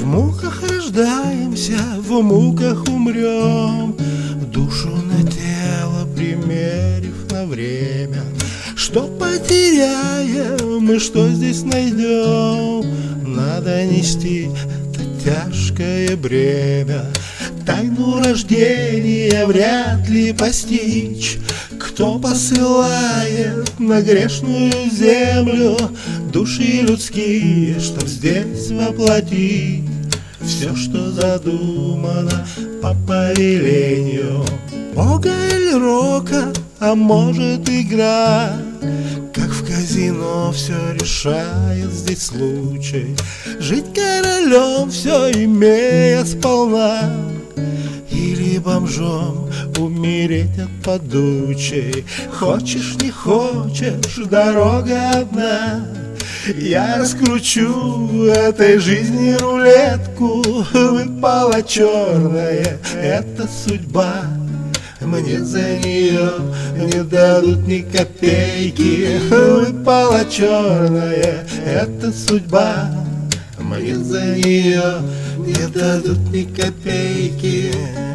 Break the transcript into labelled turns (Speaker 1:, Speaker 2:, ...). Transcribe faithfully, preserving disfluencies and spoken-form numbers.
Speaker 1: муках рождаемся, в муках умрем, душу на тело примерив на время. Что потеряем и что здесь найдем, надо нести это тяжкое бремя. Тайну рождения вряд ли постичь, кто посылает на грешную землю души людские, чтоб здесь воплотить все, что задумано по повелению Бога или рока, а может игра. Как в казино все решает здесь случай, жить королем, все имея сполна, или бомжом умереть от подучей. Хочешь, не хочешь, дорога одна. Я раскручу этой жизни рулетку, выпала черная, это судьба. Мне за нее не дадут ни копейки, выпала черная, это судьба. Мне за нее не дадут ни копейки.